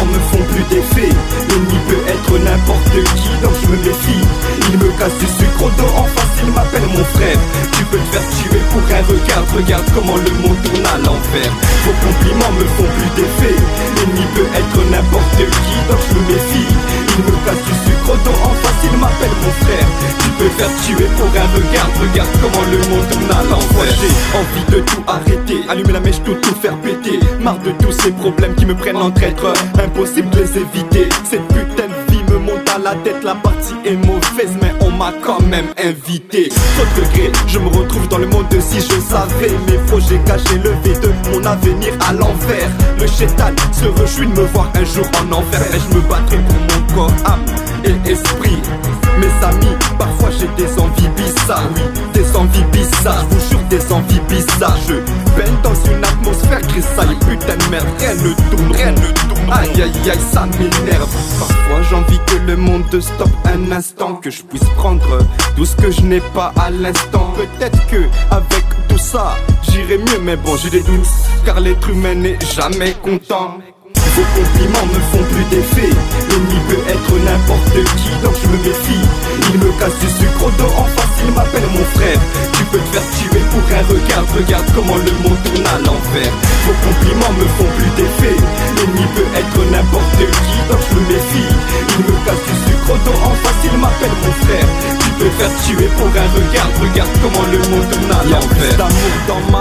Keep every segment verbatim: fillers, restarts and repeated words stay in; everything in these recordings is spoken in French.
compliments me font plus d'effet. L'ennemi peut être n'importe qui, donc je me méfie. Il me casse du sucre au dos en face, il m'appelle mon frère. Tu peux te faire tuer pour un regard, regarde comment le monde tourne à l'envers. Vos compliments me font plus d'effet. L'ennemi peut être n'importe qui, donc je me méfie. Il me casse du sucre au dos en face, il m'appelle mon frère. Tu peux te faire tuer pour un regard, regarde comment le monde tourne à l'envers. J'ai envie de tout arrêter, allumer la mèche, tout, tout faire péter. Marre de tous ces problèmes qui me prennent en traître, impossible de les éviter. Cette putain de vie me monte à la tête, la partie est mauvaise mais on m'a quand même invité. Trop de regrets, je me retrouve dans le monde de si je savais mes projets cachés, levés de mon avenir à l'envers. Le chétan se réjouit de me voir un jour en enfer, mais je me battrai pour mon corps, âme et esprit. Mes amis, parfois j'ai des envies bizarres, oui, des envies bizarres, je vous jure des envies bizarres. Je baigne dans une atmosphère grisaille, putain de merde, rien ne tourne, rien ne tourne. Aïe aïe aïe, ça m'énerve. Parfois j'ai envie que le monde stoppe un instant, que je puisse prendre tout ce que je n'ai pas à l'instant. Peut-être que avec tout ça, j'irai mieux, mais bon j'ai des doutes, car l'être humain n'est jamais content. Vos compliments me font plus d'effet. L'ennemi peut être n'importe qui, donc je me méfie. Il me casse du sucre au dos en face, il m'appelle mon frère. Tu peux te faire tuer pour un regard, regarde comment le monde tourne à l'envers. Vos compliments me font plus d'effet. L'ennemi peut être n'importe qui, donc je me méfie. Il me casse du sucre au dos en face, il m'appelle mon frère. Tu peux te faire tuer pour un regard, regarde comment le monde tourne à l'envers. Y'a plus d'amour dans ma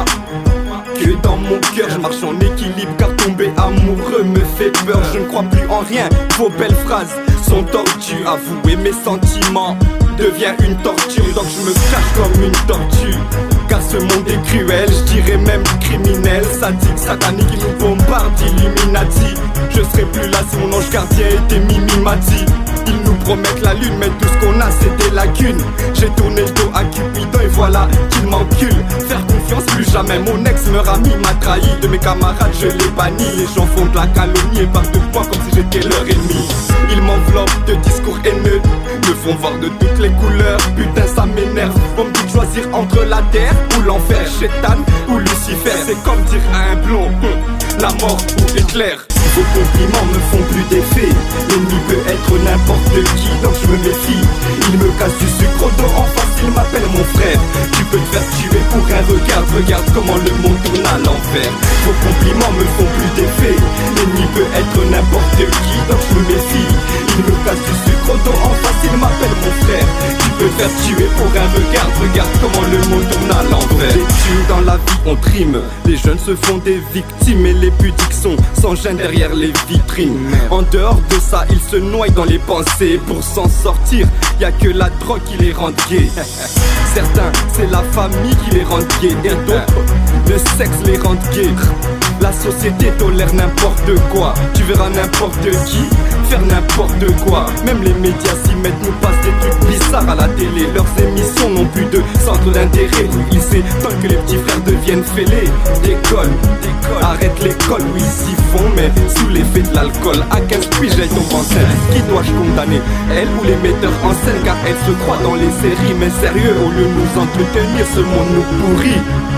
que dans mon cœur, je marche en équilibre car tomber amoureux me fait peur. Je ne crois plus en rien, vos belles phrases sont tortues. Avouer mes sentiments devient une torture, donc je me cache comme une tortue. Car ce monde est cruel, je dirais même criminel, sadique, satanique, il nous bombarde d'Illuminati. Je serai plus là si mon ange gardien était Mimimati. Ils nous promettent la lune, mais tout ce qu'on a c'est des lacunes. J'ai tourné le dos à Cupidon et voilà qu'il m'encule. Faire confiance plus jamais, mon ex me ami m'a trahi. De mes camarades je les bannis, les gens font de la calomnie et partent de moi comme si j'étais leur ennemi. Ils m'enveloppent de discours haineux, me font voir de toutes les couleurs. Putain ça m'énerve, on me dit de choisir entre la terre ou l'enfer, Chétan ou Lucifer. C'est comme dire à un blond, la mort ou éclair. Vos compliments me font plus d'effet. L'ennemi peut être n'importe qui, donc je me méfie. Il me casse du sucre au dos en face, il m'appelle mon frère. Tu peux te faire tuer pour un regard, regarde comment le monde tourne à l'envers. Vos compliments me font plus d'effet. L'ennemi peut être n'importe qui, donc je me méfie. Il me casse du sucre au dos en face, il m'appelle mon frère. Tu peux te faire tuer pour un regard, regarde comment le monde tourne à l'envers. Des thunes dans la vie on trime, les jeunes se font des victimes et les pudiques sont sans gêne derrière les vitrines. En dehors de ça, ils se noient dans les pensées. Pour s'en sortir, y a que la drogue qui les rend gays. Certains, c'est la famille qui les rend gays, et d'autres, le sexe les rend gays. La société tolère n'importe quoi. Tu verras n'importe qui faire n'importe quoi. Même les médias s'y mettent, nous passent des trucs bizarres à la télé. Leurs émissions n'ont plus de centre d'intérêt. Il s'étonne que les petits frères deviennent fêlés. Décolle, arrête l'école, oui ils s'y font, mais sous l'effet de l'alcool. À quinze piges elle tombe enceinte. Qui dois-je condamner, elle ou les metteurs en scène? Car elle se croit dans les séries. Mais sérieux, au lieu de nous entretenir, ce monde nous pourrit.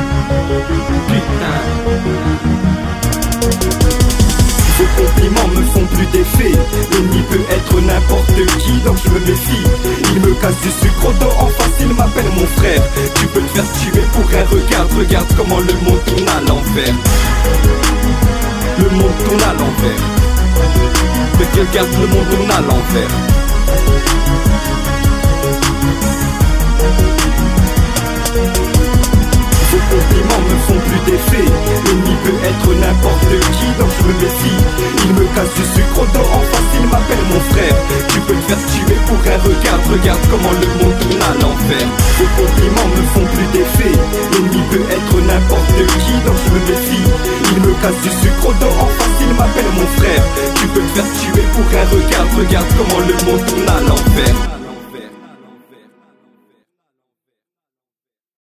Putain. Vos compliments me font plus d'effet. L'ennemi peut être n'importe qui, donc je me méfie. Il me casse du sucre au dos en face, il m'appelle mon frère. Tu peux te faire tuer pour un regard, regarde comment le monde tourne à l'envers. Le monde tourne à l'envers. Regarde, le monde tourne à l'envers. Vos compliments me font plus d'effet. L'ennemi peut être n'importe qui, donc je me méfie. Il me casse du sucre au dos en face, il m'appelle mon frère. Tu peux te faire tuer pour un regard, regarde comment le monde tourne à l'envers. Vos compliments me font plus d'effet. L'ennemi peut être n'importe qui, donc je me méfie. Il me casse du sucre au dos en face, il m'appelle mon frère. Tu peux te faire tuer pour un regard, regarde comment le monde tourne à l'envers.